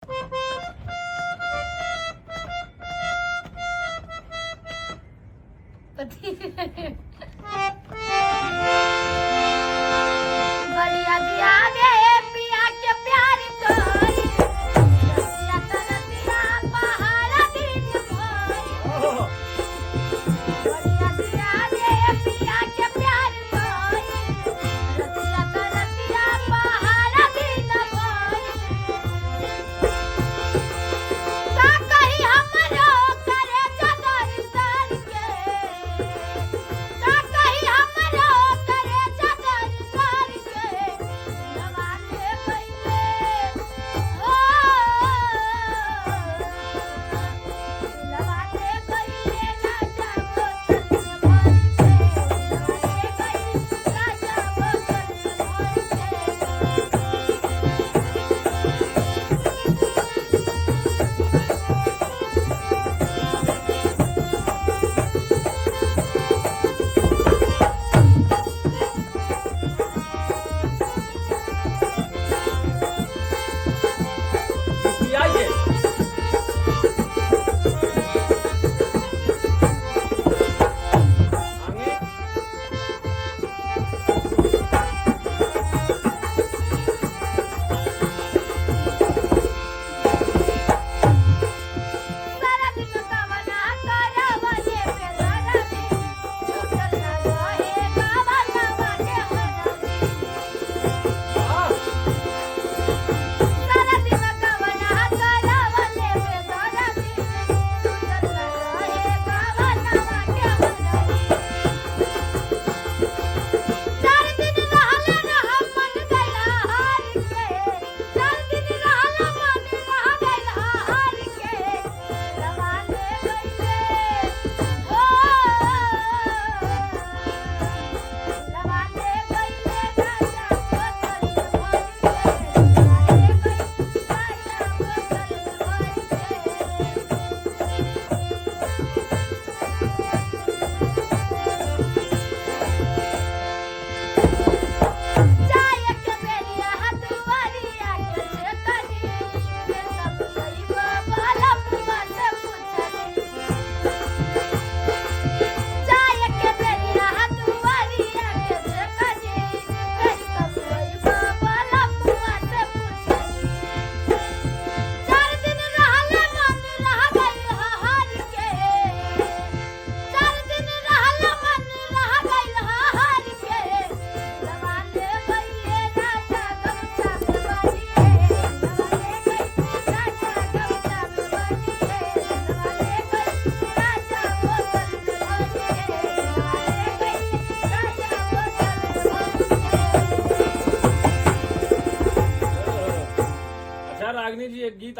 बलिया दिया गे पिया के प्यार तोरी रसिया तरतिया पहाड़ा दिन भरी बलिया दिया गे पिया के प्यार तोरी रसिया तरतिया पहाड़ा दिन भरी का कही हमरो करे जगर सर के का कही हमरो करे जगर सर के नवाले पहिले ओ नवाले पहिले राजा बोतल भर से नवाले पहिले राजा बोतल भर आइए आगे सारा दिन कवना करवले पे धरती छूटल ना रहे कवना बाटे हरती सारा दिन कवना करवले पे धरती छूटल ना रहे कवना बाटे हरती चार दिन रहले रह मन गइला हार के चार दिन रहले मन रह गइला हार के लवाले गइले ओ लवाले गइले राजा बोतल भर के लवाले गइले राजा बोतल जाय के बेरिया हथुआरिया के छकनी के सब गइबा बाला मुआ से पूछनी जाय के बेरिया हथुआरिया के छकनी के सब गइबा बाला मुआ से पूछनी चार दिन रहले मन रह गइल हार के चार दिन रहले मन रह गइल हार के लवाले गइले राजा गमछा में बनिए लवाले गइले राजा गमछा में बनिए लवाले गइले राजा बोतल में बनिए लवाले गइले राजा बोतल में बनिए। अच्छा रागनी जी एक गीत